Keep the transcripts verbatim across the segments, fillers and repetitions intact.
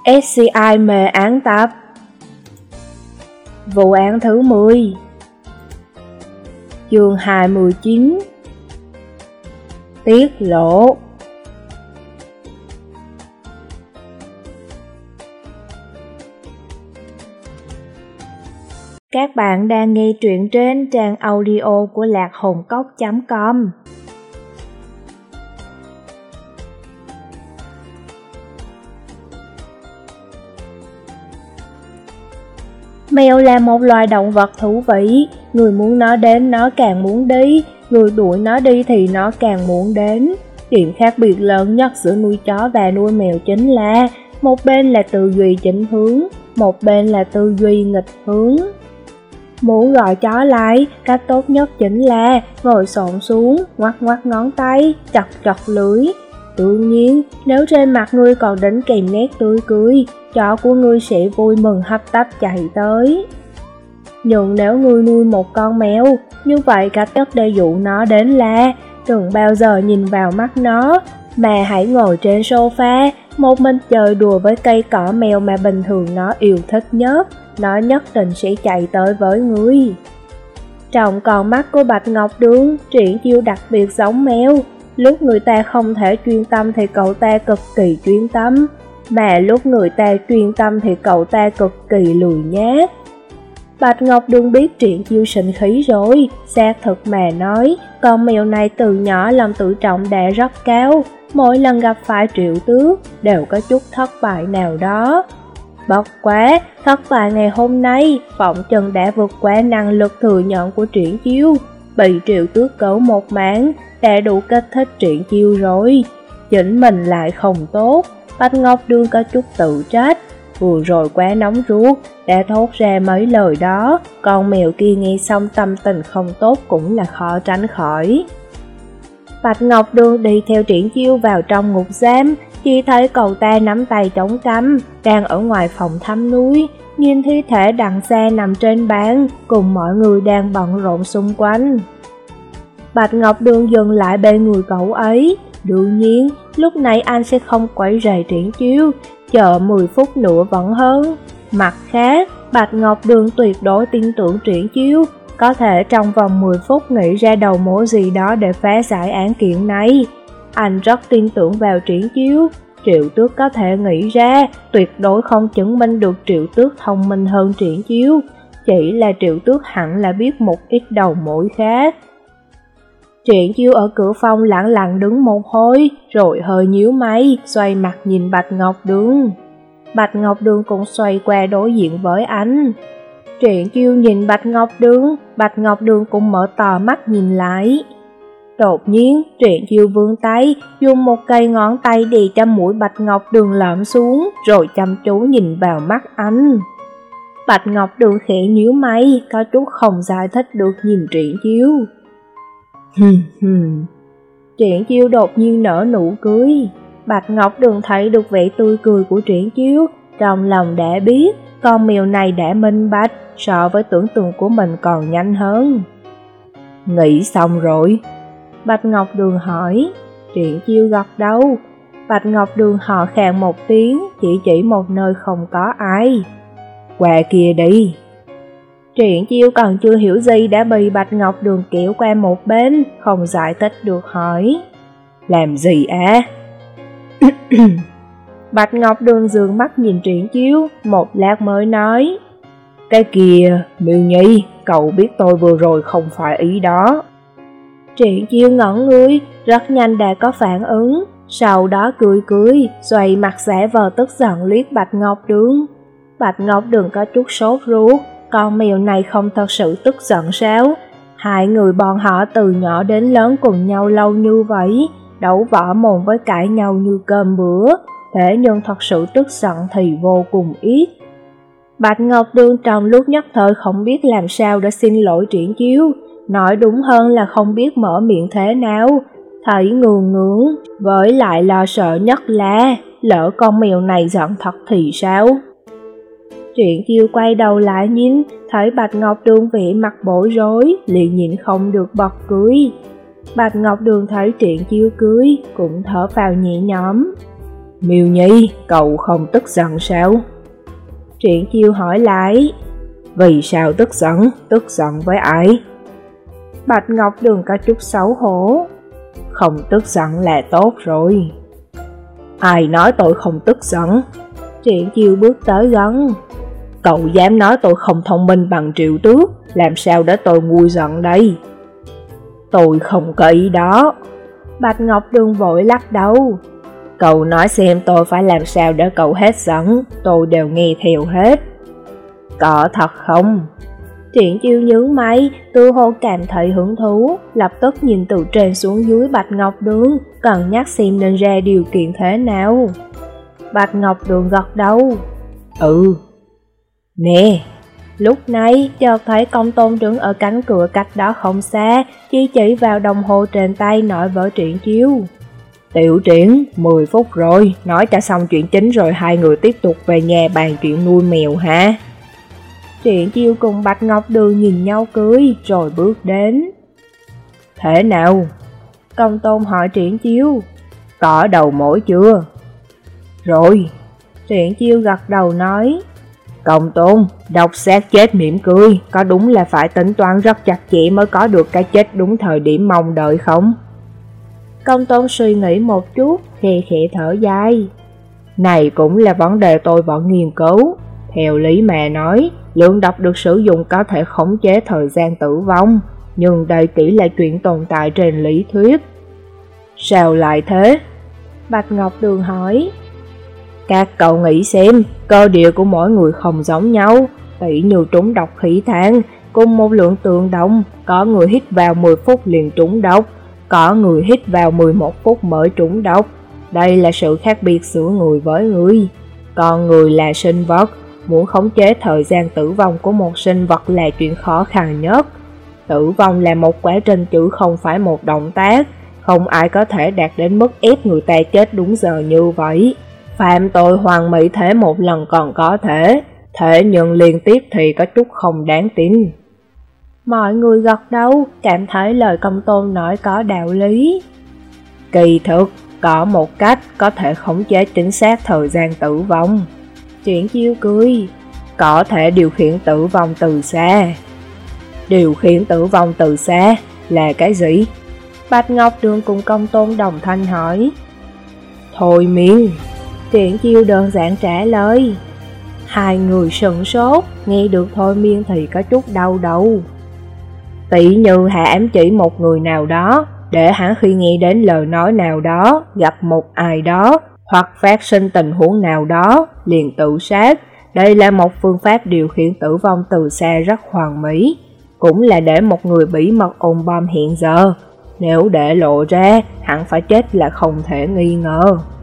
ét xê i mề án tập. Vụ án thứ mười. Chương hai mươi chín. Tiết lộ. Các bạn đang nghe truyện trên trang audio của lạc hồn cốc chấm com. Mèo là một loài động vật thú vị, người muốn nó đến nó càng muốn đi, người đuổi nó đi thì nó càng muốn đến. Điểm khác biệt lớn nhất giữa nuôi chó và nuôi mèo chính là một bên là tư duy chỉnh hướng, một bên là tư duy nghịch hướng. Muốn gọi chó lại, cách tốt nhất chính là ngồi xổm xuống, ngoắc ngoắc ngón tay, chọc chọc lưỡi. Đương nhiên, nếu trên mặt ngươi còn đính kèm nét tươi cười, chó của ngươi sẽ vui mừng hấp tấp chạy tới. Nhưng nếu ngươi nuôi một con mèo, như vậy cách thức để dụ nó đến là đừng bao giờ nhìn vào mắt nó, mà hãy ngồi trên sofa, một mình chơi đùa với cây cỏ mèo mà bình thường nó yêu thích nhất, nó nhất định sẽ chạy tới với ngươi. Trong con mắt của Bạch Ngọc Đường, Triển Chiêu đặc biệt giống mèo. Lúc người ta không thể chuyên tâm thì cậu ta cực kỳ chuyên tâm, mà lúc người ta chuyên tâm thì cậu ta cực kỳ lười nhác. Bạch Ngọc Đường biết Triển Chiêu sinh khí rồi, xác thực mà nói, con mèo này từ nhỏ lòng tự trọng đã rất cao, mỗi lần gặp phải Triệu Tước đều có chút thất bại nào đó. Bất quá, thất bại ngày hôm nay, phỏng chừng đã vượt qua năng lực thừa nhận của Triển Chiêu, bị Triệu Tước cứu một mạng, đã đủ kích thích Triển Chiêu rồi. Chính mình lại không tốt, Bạch Ngọc Đường có chút tự trách, vừa rồi quá nóng ruột, đã thốt ra mấy lời đó, con mèo kia nghe xong tâm tình không tốt cũng là khó tránh khỏi. Bạch Ngọc Đường đi theo Triển Chiêu vào trong ngục giam, chỉ thấy cậu ta nắm tay chống cằm, đang ở ngoài phòng thăm nuôi, nhìn thi thể đằng xa nằm trên bàn, cùng mọi người đang bận rộn xung quanh. Bạch Ngọc Đường dừng lại bên người cậu ấy, đương nhiên, lúc này anh sẽ không quấy rầy Triển Chiêu, chờ mười phút nữa vẫn hơn. Mặt khác, Bạch Ngọc Đường tuyệt đối tin tưởng Triển Chiêu, có thể trong vòng mười phút nghĩ ra đầu mối gì đó để phá giải án kiện này. Anh rất tin tưởng vào Triển Chiêu, Triệu Tước có thể nghĩ ra, tuyệt đối không chứng minh được Triệu Tước thông minh hơn Triển Chiêu, chỉ là Triệu Tước hẳn là biết một ít đầu mối khác. Triển Chiêu ở cửa phòng lặng lặng đứng một hồi, rồi hơi nhíu mày, xoay mặt nhìn Bạch Ngọc Đường. Bạch Ngọc Đường cũng xoay qua đối diện với anh. Triển Chiêu nhìn Bạch Ngọc Đường, Bạch Ngọc Đường cũng mở to mắt nhìn lại. Đột nhiên, Triển Chiêu vươn tay, dùng một cây ngón tay đè cho mũi Bạch Ngọc Đường lõm xuống, rồi chăm chú nhìn vào mắt anh. Bạch Ngọc Đường khẽ nhíu mày, có chút không giải thích được nhìn Triển Chiêu. Hừm hừm. Triển Chiêu đột nhiên nở nụ cười. Bạch Ngọc Đường thấy được vẻ tươi cười của Triển Chiêu, trong lòng đã biết con mèo này đã minh bạch, so với tưởng tượng của mình còn nhanh hơn. Nghĩ xong rồi? Bạch Ngọc Đường hỏi. Triển Chiêu gật đầu. Bạch Ngọc Đường hò khan một tiếng, chỉ chỉ một nơi không có ai. Qua kia đi. Triển Chiêu còn chưa hiểu gì đã bị Bạch Ngọc Đường kéo qua một bên, không giải thích được hỏi. Làm gì á? Bạch Ngọc Đường dường mắt nhìn Triển Chiêu, một lát mới nói. Cái kìa, Miêu Nhi, cậu biết tôi vừa rồi không phải ý đó. Triển Chiêu ngẩn người, rất nhanh đã có phản ứng, sau đó cười cười, xoay mặt giả vờ tức giận liếc Bạch Ngọc Đường. Bạch Ngọc Đường có chút sốt ruột, con mèo này không thật sự tức giận sao? Hai người bọn họ từ nhỏ đến lớn cùng nhau lâu như vậy, đấu võ mồm với cãi nhau như cơm bữa, thế nhưng thật sự tức giận thì vô cùng ít. Bạch Ngọc Đường trong lúc nhất thời không biết làm sao để xin lỗi Triển Chiêu, nói đúng hơn là không biết mở miệng thế nào, thấy ngường ngướng, với lại lo sợ nhất là lỡ con mèo này giận thật thì sao? Triển Chiêu quay đầu lại nhìn, thấy Bạch Ngọc Đường vẻ mặt bối rối, liền nhịn không được bật cười. Bạch Ngọc Đường thấy Triển Chiêu cười, cũng thở phào nhẹ nhõm. Miêu Nhi, cậu không tức giận sao? Triển Chiêu hỏi lại. Vì sao tức giận? Tức giận với ai? Bạch Ngọc Đường có chút xấu hổ. Không tức giận là tốt rồi. Ai nói tôi không tức giận? Triển Chiêu bước tới gần. Cậu dám nói tôi không thông minh bằng Triệu Tước, làm sao để tôi nguôi giận đây? Tôi không có ý đó. Bạch Ngọc Đường vội lắc đầu. Cậu nói xem tôi phải làm sao để cậu hết giận, tôi đều nghe theo hết. Có thật không? Triển Chiêu nhướng mày, tự hồ cảm thấy hứng thú, lập tức nhìn từ trên xuống dưới Bạch Ngọc Đường, cân nhắc xem nên ra điều kiện thế nào. Bạch Ngọc Đường gật đầu. Ừ. Nè, lúc này chợt thấy Công Tôn đứng ở cánh cửa cách đó không xa, chỉ chỉ vào đồng hồ trên tay nói với Triển Chiêu. Tiểu Triển, mười phút rồi, nói cho xong chuyện chính rồi hai người tiếp tục về nhà bàn chuyện nuôi mèo ha. Triển Chiêu cùng Bạch Ngọc Đường nhìn nhau cười, rồi bước đến. Thế nào? Công Tôn hỏi Triển Chiêu. Có đầu mối chưa? Rồi. Triển Chiêu gật đầu nói. Công Tôn, độc xác chết mỉm cười, có đúng là phải tính toán rất chặt chẽ mới có được cái chết đúng thời điểm mong đợi không? Công Tôn suy nghĩ một chút, khe khẽ thở dài. Này cũng là vấn đề tôi vẫn nghiên cứu. Theo lý mà nói, lượng độc được sử dụng có thể khống chế thời gian tử vong, nhưng đây chỉ là chuyện tồn tại trên lý thuyết. Sao lại thế? Bạch Ngọc Đường hỏi. Các cậu nghĩ xem, cơ địa của mỗi người không giống nhau, tỉ như trúng độc khí than, cùng một lượng tương đồng, có người hít vào mười phút liền trúng độc, có người hít vào mười một phút mới trúng độc. Đây là sự khác biệt giữa người với người. Còn người là sinh vật, muốn khống chế thời gian tử vong của một sinh vật là chuyện khó khăn nhất. Tử vong là một quá trình chứ không phải một động tác, không ai có thể đạt đến mức ép người ta chết đúng giờ như vậy. Phạm tội hoàn mỹ thế một lần còn có thể, thế nhưng liên tiếp thì có chút không đáng tin. Mọi người gật đầu, cảm thấy lời Công Tôn nói có đạo lý. Kỳ thực, có một cách có thể khống chế chính xác thời gian tử vong. Triển Chiêu cười. Có thể điều khiển tử vong từ xa. Điều khiển tử vong từ xa là cái gì? Bạch Ngọc Đường cùng Công Tôn đồng thanh hỏi. Thôi miên. Triển Chiêu đơn giản trả lời. Hai người sửng sốt, nghe được thôi miên thì có chút đau đầu. Tỷ như hạ ám chỉ một người nào đó, để hắn khi nghe đến lời nói nào đó, gặp một ai đó, hoặc phát sinh tình huống nào đó, liền tự sát. Đây là một phương pháp điều khiển tử vong từ xa rất hoàn mỹ, cũng là để một người bí mật ôm bom hiện giờ. Nếu để lộ ra, hẳn phải chết là không thể nghi ngờ.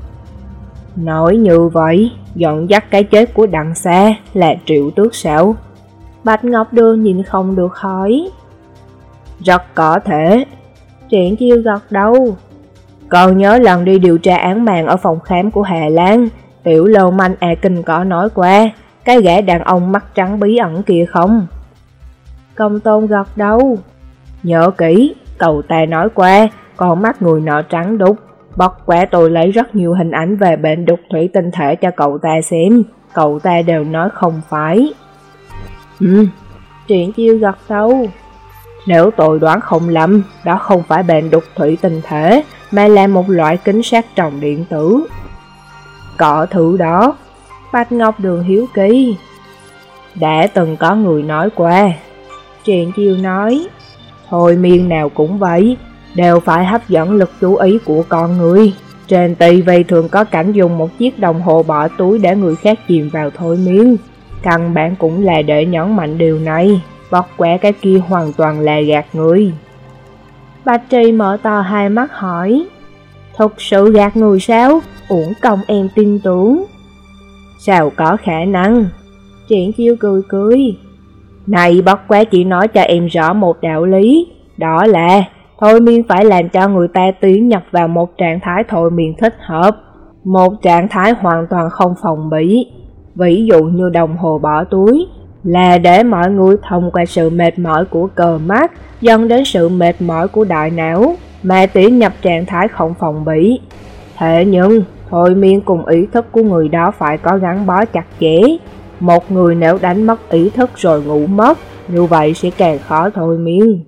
Nói như vậy, dẫn dắt cái chết của Đặng Xa là Triệu Tước sao? Bạch Ngọc Đường nhìn không được hỏi. Rất có thể. Triển Chiêu gật đầu. Còn nhớ lần đi điều tra án mạng ở phòng khám của Hà Lan, tiểu lâu manh A Kinh có nói qua cái gã đàn ông mắt trắng bí ẩn kia không? Công Tôn gật đầu. Nhớ kỹ, cậu ta nói qua con mắt người nọ trắng đục. Bất quá tôi lấy rất nhiều hình ảnh về bệnh đục thủy tinh thể cho cậu ta xem, cậu ta đều nói không phải. Ừ, Triển Chiêu gật đầu. Nếu tôi đoán không lầm, đó không phải bệnh đục thủy tinh thể, mà là một loại kính sát tròng điện tử. Có thứ đó. Bạch Ngọc Đường hiếu kỳ. Đã từng có người nói qua. Triển Chiêu nói. Thôi miên nào cũng vậy, đều phải hấp dẫn lực chú ý của con người. Trên ti vi thường có cảnh dùng một chiếc đồng hồ bỏ túi để người khác chìm vào thôi miên. Căn bản cũng là để nhấn mạnh điều này. Bất quá cái kia hoàn toàn là gạt người. Bạch Trì mở to hai mắt hỏi. Thực sự gạt người sao? Uổng công em tin tưởng. Sao có khả năng? Triển Chiêu cười cười. Này bất quá chỉ nói cho em rõ một đạo lý. Đó là thôi miên phải làm cho người ta tiến nhập vào một trạng thái thôi miên thích hợp, một trạng thái hoàn toàn không phòng bị. Ví dụ như đồng hồ bỏ túi là để mọi người thông qua sự mệt mỏi của cờ mắt dẫn đến sự mệt mỏi của đại não mà tiến nhập trạng thái không phòng bị. Thế nhưng thôi miên cùng ý thức của người đó phải có gắn bó chặt chẽ. Một người nếu đánh mất ý thức rồi ngủ mất, như vậy sẽ càng khó thôi miên.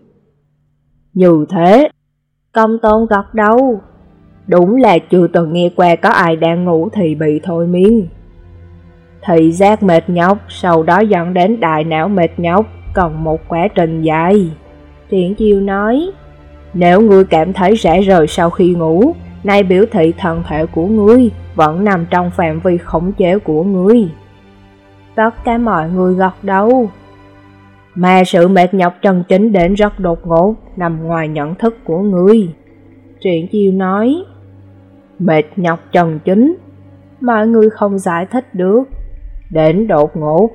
Như thế, Công Tôn gật đầu. Đúng là chưa từng nghe qua có ai đang ngủ thì bị thôi miên. Thị giác mệt nhọc, sau đó dẫn đến đại não mệt nhọc, còn một quá trình dài. Triển Chiêu nói, nếu ngươi cảm thấy rã rời sau khi ngủ, nay biểu thị thân thể của ngươi vẫn nằm trong phạm vi khống chế của ngươi. Tất cả mọi người gật đầu. Mà sự mệt nhọc chân chính đến rất đột ngột, nằm ngoài nhận thức của ngươi. Triển Chiêu nói, mệt nhọc chân chính, mọi người không giải thích được. Đến đột ngột.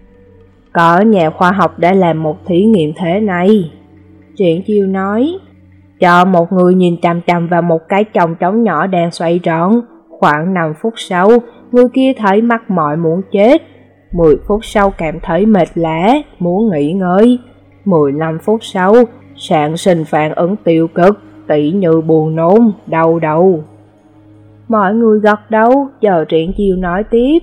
Có nhà khoa học đã làm một thí nghiệm thế này. Triển Chiêu nói, cho một người nhìn chằm chằm vào một cái chồng trống nhỏ đang xoay tròn. Khoảng năm phút sau, người kia thấy mắc mỏi muốn chết. mười phút sau cảm thấy mệt lả, muốn nghỉ ngơi. mười lăm phút sau, sản sinh phản ứng tiêu cực, tỉ như buồn nôn, đau đầu. Mọi người gật đầu, chờ Triển Chiêu nói tiếp.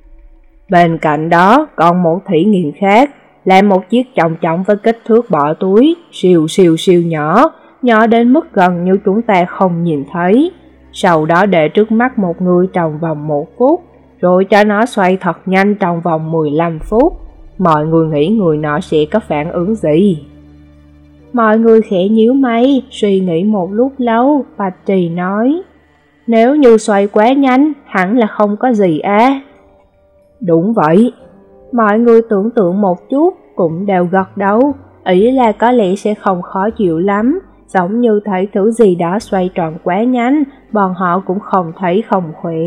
Bên cạnh đó, còn một thí nghiệm khác, là một chiếc chồng chóng với kích thước bỏ túi, siêu siêu siêu nhỏ, nhỏ đến mức gần như chúng ta không nhìn thấy. Sau đó để trước mắt một người trong vòng một phút, rồi cho nó xoay thật nhanh trong vòng mười lăm phút. Mọi người nghĩ người nọ sẽ có phản ứng gì? Mọi người khẽ nhíu mày, suy nghĩ một lúc lâu, Bạch Trì nói, nếu như xoay quá nhanh, hẳn là không có gì á. Đúng vậy. Mọi người tưởng tượng một chút, cũng đều gật đầu, ý là có lẽ sẽ không khó chịu lắm, giống như thấy thứ gì đó xoay tròn quá nhanh, bọn họ cũng không thấy không khỏe.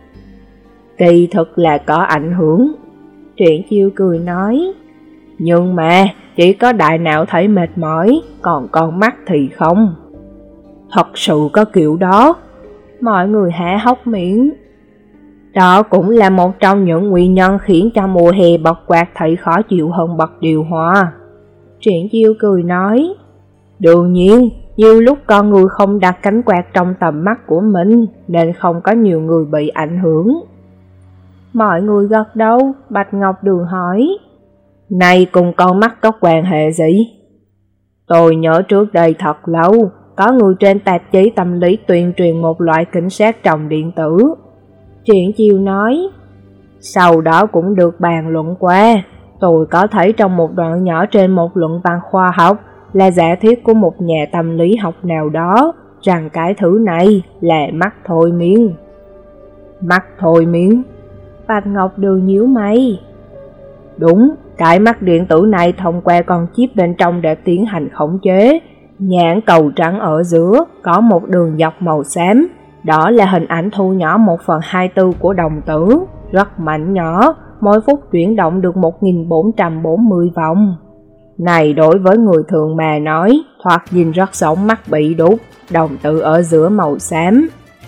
Kỳ thực là có ảnh hưởng. Triển Chiêu cười nói, nhưng mà chỉ có đại não thấy mệt mỏi, còn con mắt thì không. Thật sự có kiểu đó. Mọi người há hốc miệng. Đó cũng là một trong những nguyên nhân khiến cho mùa hè bật quạt thấy khó chịu hơn bật điều hòa. Triển Chiêu cười nói, đương nhiên, nhiều lúc con người không đặt cánh quạt trong tầm mắt của mình, nên không có nhiều người bị ảnh hưởng. Mọi người gật đầu, Bạch Ngọc Đường hỏi, này cùng con mắt có quan hệ gì? Tôi nhớ trước đây thật lâu, có người trên tạp chí tâm lý tuyên truyền một loại kính sát tròng điện tử. Triển Chiêu nói, sau đó cũng được bàn luận qua. Tôi có thấy trong một đoạn nhỏ trên một luận văn khoa học là giả thuyết của một nhà tâm lý học nào đó, rằng cái thứ này là mắt thôi miên. Mắt thôi miên? Bạch Ngọc Đường nhíu mày. Đúng, cái mắt điện tử này thông qua con chip bên trong để tiến hành khống chế. Nhãn cầu trắng ở giữa có một đường dọc màu xám, đó là hình ảnh thu nhỏ một phần hai tư của đồng tử, rất mạnh nhỏ, mỗi phút chuyển động được một nghìn bốn trăm bốn mươi vòng. Này đối với người thường mà nói, thoạt nhìn rất giống mắt bị đúc, đồng tử ở giữa màu xám.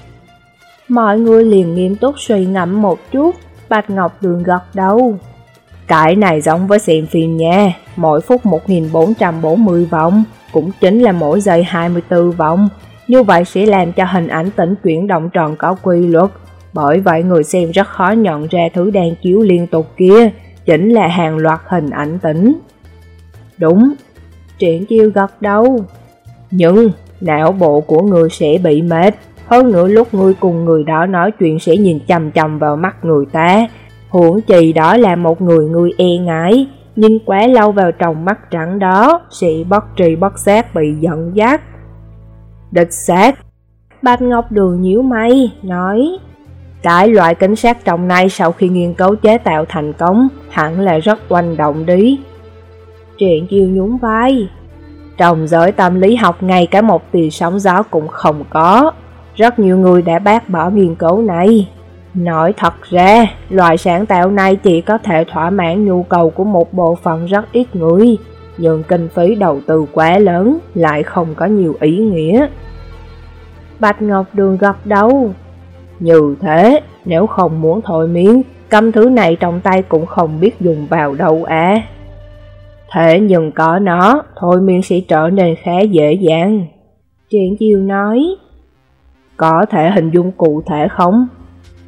Mọi người liền nghiêm túc suy ngẫm một chút, Bạch Ngọc Đường gật đầu. Cái này giống với xem phim nha, mỗi phút một nghìn bốn trăm bốn mươi vòng, cũng chính là mỗi giây hai mươi tư vòng. Như vậy sẽ làm cho hình ảnh tĩnh chuyển động tròn có quy luật, bởi vậy người xem rất khó nhận ra thứ đang chiếu liên tục kia chính là hàng loạt hình ảnh tĩnh. Đúng, Triển Chiêu gật đầu. Nhưng não bộ của người sẽ bị mệt, hơn nữa lúc người cùng người đó nói chuyện sẽ nhìn chằm chằm vào mắt người ta, huống chi đó là một người người e ngại, nhìn quá lâu vào trong mắt trắng đó sẽ bất tri bất giác bị dẫn dắt. Đích xác. Bạch Ngọc Đường nhíu mày, nói, cái loại kính sát tròng này sau khi nghiên cứu chế tạo thành công hẳn là rất oanh động đi. Triển Chiêu nhún vai. Trong giới tâm lý học ngay cả một tia sóng gió cũng không có. Rất nhiều người đã bác bỏ nghiên cứu này. Nói thật ra, loại sáng tạo này chỉ có thể thỏa mãn nhu cầu của một bộ phận rất ít người, nhưng kinh phí đầu tư quá lớn, lại không có nhiều ý nghĩa. Bạch Ngọc Đường gật đầu. Như thế, nếu không muốn thôi miên, cầm thứ này trong tay cũng không biết dùng vào đâu à. Thế nhưng có nó, thôi miên sẽ trở nên khá dễ dàng. Triển Chiêu nói. Có thể hình dung cụ thể không?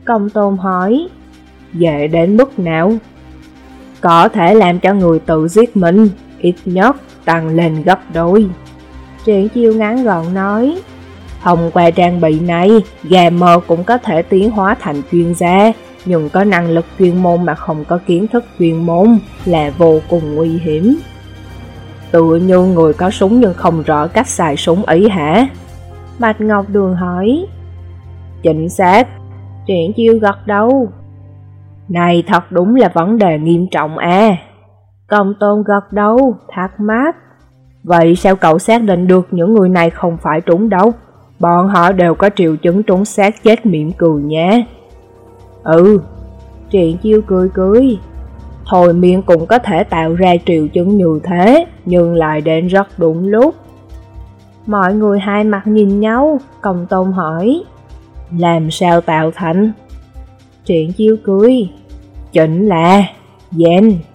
Công Tôn hỏi. Dễ đến mức nào? Có thể làm cho người tự giết mình, ít nhất tăng lên gấp đôi. Triển Chiêu ngắn gọn nói. Thông qua trang bị này, gamer cũng có thể tiến hóa thành chuyên gia, nhưng có năng lực chuyên môn mà không có kiến thức chuyên môn là vô cùng nguy hiểm. Tựa như người có súng nhưng không rõ cách xài súng ấy hả? Bạch Ngọc Đường hỏi. Chính xác. Triển Chiêu gật đầu. Này thật đúng là vấn đề nghiêm trọng à. Công Tôn gật đầu, thắc mắc. Vậy sao cậu xác định được những người này không phải trúng đâu? Bọn họ đều có triệu chứng trúng xác chết mỉm cười nha. Ừ. Triển Chiêu cười cười. Thôi miệng cũng có thể tạo ra triệu chứng như thế, nhưng lại đến rất đúng lúc. Mọi người hai mặt nhìn nhau, Công Tôn hỏi. Làm sao tạo thành? Triển Chiêu cười. Chính là gen.